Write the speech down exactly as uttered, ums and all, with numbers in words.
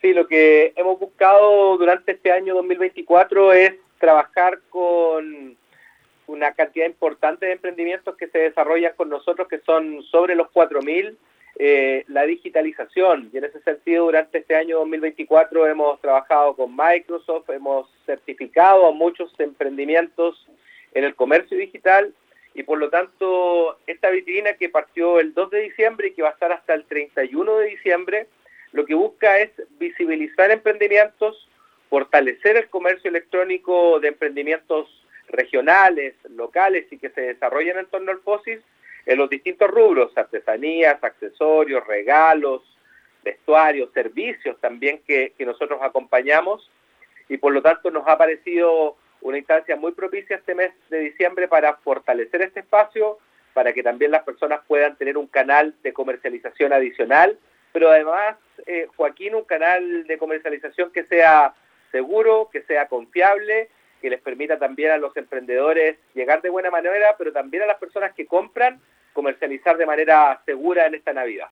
Sí, lo que hemos buscado durante este año dos mil veinticuatro es trabajar con una cantidad importante de emprendimientos que se desarrollan con nosotros, que son sobre los cuatro mil, eh, la digitalización. Y en ese sentido, durante este año dos mil veinticuatro hemos trabajado con Microsoft, hemos certificado a muchos emprendimientos en el comercio digital, y por lo tanto esta vitrina, que partió el dos de diciembre y que va a estar hasta el treinta y uno de diciembre, lo que busca es visibilizar emprendimientos, fortalecer el comercio electrónico de emprendimientos regionales, locales y que se desarrollen en torno al F O C I S en los distintos rubros: artesanías, accesorios, regalos, vestuarios, servicios también que, que nosotros acompañamos, y por lo tanto nos ha parecido una instancia muy propicia este mes de diciembre para fortalecer este espacio, para que también las personas puedan tener un canal de comercialización adicional, pero además, eh, Joaquín, un canal de comercialización que sea seguro, que sea confiable, que les permita también a los emprendedores llegar de buena manera, pero también a las personas que compran, comercializar de manera segura en esta Navidad.